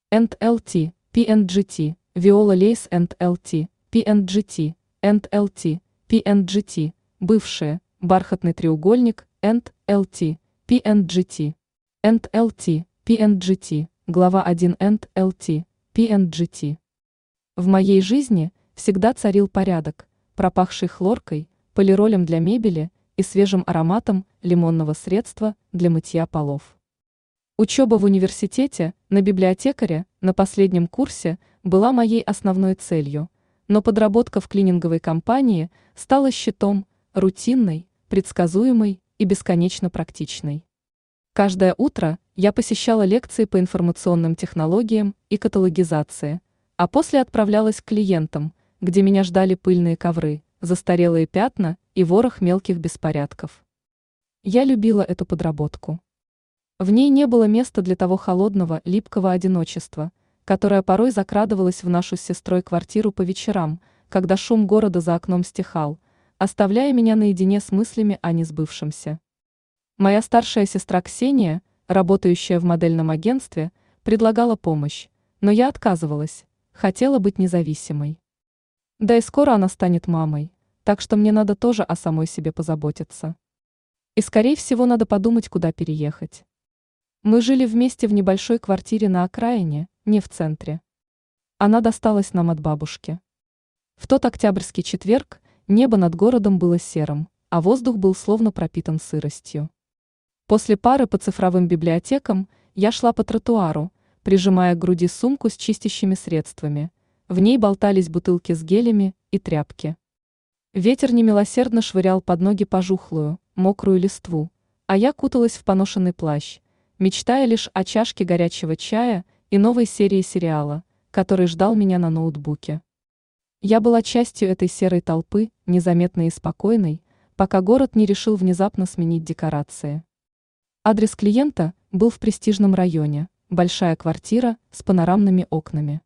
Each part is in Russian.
and LT, PNGT, Viola Lace and LT, PNGT, and LT, PNGT, бывшие, бархатный треугольник, and LT, PNGT, and LT, PNGT, глава 1 and LT, PNGT. В моей жизни всегда царил порядок, пропахший хлоркой, полиролем для мебели и свежим ароматом лимонного средства для мытья полов. Учеба в университете на библиотекаря на последнем курсе была моей основной целью, но подработка в клининговой компании стала щитом, рутинной, предсказуемой и бесконечно практичной. Каждое утро я посещала лекции по информационным технологиям и каталогизации, а после отправлялась к клиентам, где меня ждали пыльные ковры, застарелые пятна и ворох мелких беспорядков. Я любила эту подработку. В ней не было места для того холодного, липкого одиночества, которое порой закрадывалось в нашу с сестрой квартиру по вечерам, когда шум города за окном стихал, оставляя меня наедине с мыслями о несбывшемся. Моя старшая сестра Ксения, работающая в модельном агентстве, предлагала помощь, но я отказывалась, хотела быть независимой. Да и скоро она станет мамой, так что мне надо тоже о самой себе позаботиться. И скорее всего надо подумать, куда переехать. Мы жили вместе в небольшой квартире на окраине, не в центре. Она досталась нам от бабушки. В тот октябрьский четверг небо над городом было серым, а воздух был словно пропитан сыростью. После пары по цифровым библиотекам я шла по тротуару, прижимая к груди сумку с чистящими средствами. В ней болтались бутылки с гелями и тряпки. Ветер немилосердно швырял под ноги пожухлую, мокрую листву, а я куталась в поношенный плащ, мечтая лишь о чашке горячего чая и новой серии сериала, который ждал меня на ноутбуке. Я была частью этой серой толпы, незаметной и спокойной, пока город не решил внезапно сменить декорации. Адрес клиента был в престижном районе, большая квартира с панорамными окнами.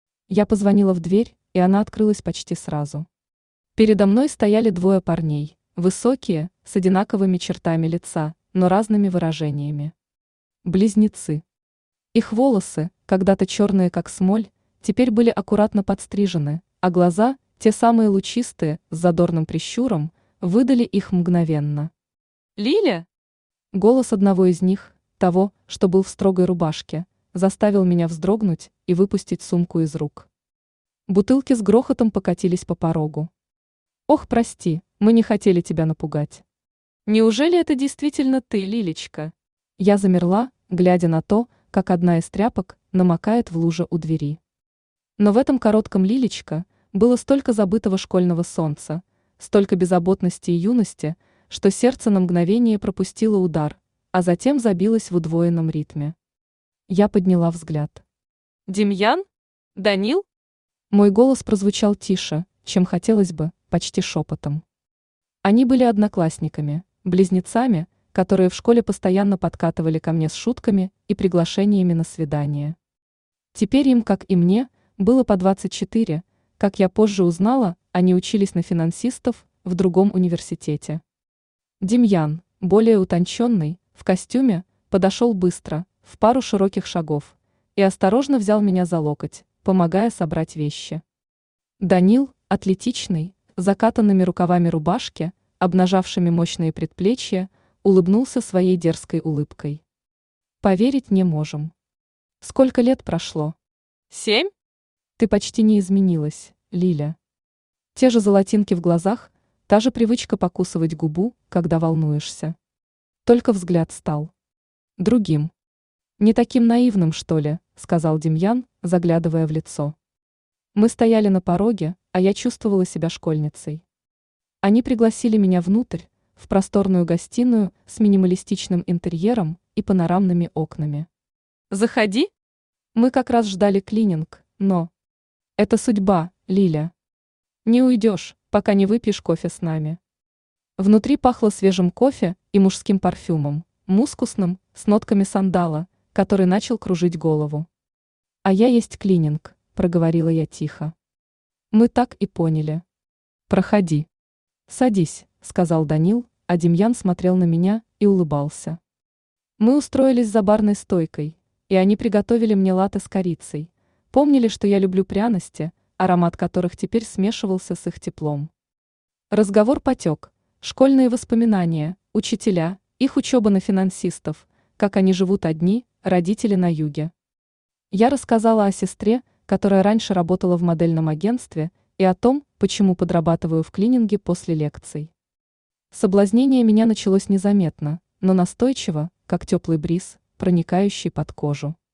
Я позвонила в дверь, и она открылась почти сразу. Передо мной стояли двое парней, высокие, с одинаковыми чертами лица, но разными выражениями. Близнецы. Их волосы, когда-то черные как смоль, теперь были аккуратно подстрижены, а глаза, те самые лучистые, с задорным прищуром, выдали их мгновенно. «Лиля?» Голос одного из них, того, что был в строгой рубашке, заставил меня вздрогнуть и выпустить сумку из рук. Бутылки с грохотом покатились по порогу. «Ох, прости, мы не хотели тебя напугать». «Неужели это действительно ты, Лилечка?» Я замерла, глядя на то, как одна из тряпок намокает в луже у двери. Но в этом коротком Лилечка было столько забытого школьного солнца, столько беззаботности и юности, что сердце на мгновение пропустило удар, а затем забилось в удвоенном ритме. Я подняла взгляд. «Демьян? Данил?» Мой голос прозвучал тише, чем хотелось бы, почти шепотом. Они были одноклассниками, близнецами, которые в школе постоянно подкатывали ко мне с шутками и приглашениями на свидание. Теперь им, как и мне, было по 24, как я позже узнала, они учились на финансистов в другом университете. Демьян, более утонченный, в костюме, подошел быстро, в пару широких шагов, и осторожно взял меня за локоть, помогая собрать вещи. Данил, атлетичный, с закатанными рукавами рубашки, обнажавшими мощные предплечья, улыбнулся своей дерзкой улыбкой. «Поверить не можем. Сколько лет прошло?» 7? Ты почти не изменилась, Лиля. Те же золотинки в глазах, та же привычка покусывать губу, когда волнуешься. Только взгляд стал другим. «Не таким наивным, что ли?» — сказал Демьян, заглядывая в лицо. Мы стояли на пороге, а я чувствовала себя школьницей. Они пригласили меня внутрь, в просторную гостиную с минималистичным интерьером и панорамными окнами. «Заходи!» Мы как раз ждали клининг, но... Это судьба, Лиля. Не уйдешь, пока не выпьешь кофе с нами. Внутри пахло свежим кофе и мужским парфюмом, мускусным, с нотками сандала, который начал кружить голову. «А я есть клининг», — проговорила я тихо. Мы так и поняли. «Проходи». «Садись», — сказал Данил, а Демьян смотрел на меня и улыбался. Мы устроились за барной стойкой, и они приготовили мне латте с корицей. Помнили, что я люблю пряности, аромат которых теперь смешивался с их теплом. Разговор потек. Школьные воспоминания, учителя, их учеба на финансистов, как они живут одни, родители на юге. Я рассказала о сестре, которая раньше работала в модельном агентстве, и о том, почему подрабатываю в клининге после лекций. Соблазнение меня началось незаметно, но настойчиво, как теплый бриз, проникающий под кожу.